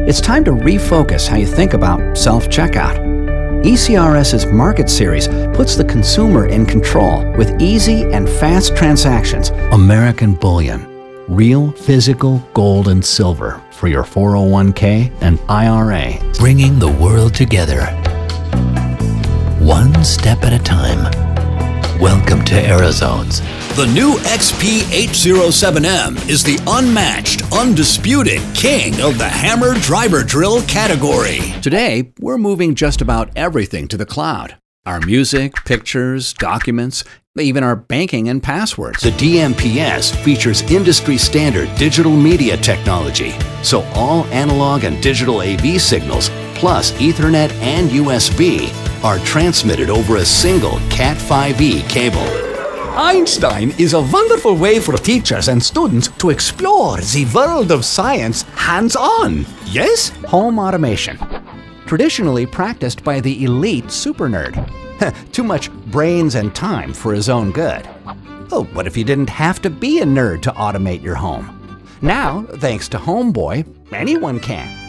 It's time to refocus how you think about self-checkout. ECRS's Market Series puts the consumer in control with easy and fast transactions. American Bullion. Real physical gold and silver for your 401k and IRA. Bringing the world together, one step at a time. Welcome to Arizones. The new XP807M is the unmatched, undisputed king of the hammer driver drill category. Today, we're moving just about everything to the cloud. Our music, pictures, documents, even our banking and passwords. The DMPS features industry-standard digital media technology, so all analog and digital AV signals, plus Ethernet and USB, are transmitted over a single Cat5e cable. Einstein is a wonderful way for teachers and students to explore the world of science hands-on, yes? Home automation. Traditionally practiced by the elite super nerd. Too much brains and time for his own good. Oh, what if you didn't have to be a nerd to automate your home? Now, thanks to Homeboy, anyone can.